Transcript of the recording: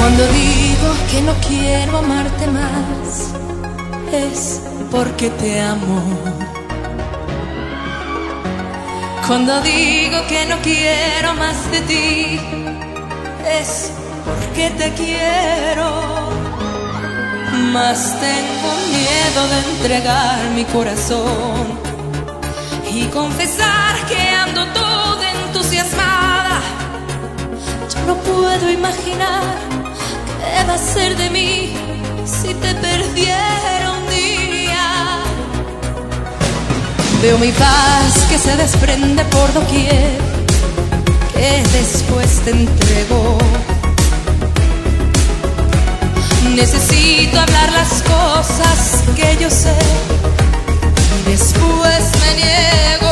Cuando digo que no quiero amarte más, es porque te amo. Cuando digo que no quiero más de ti, es porque te quiero. Mas tengo miedo de entregar mi corazón y confesar que ando toda entusiasmada. Yo no puedo imaginar qué va a ser de mí si te perdiera un día. Veo mi paz que se desprende por doquier, que después te entrego. Necesito hablar las cosas que yo sé y después me niego.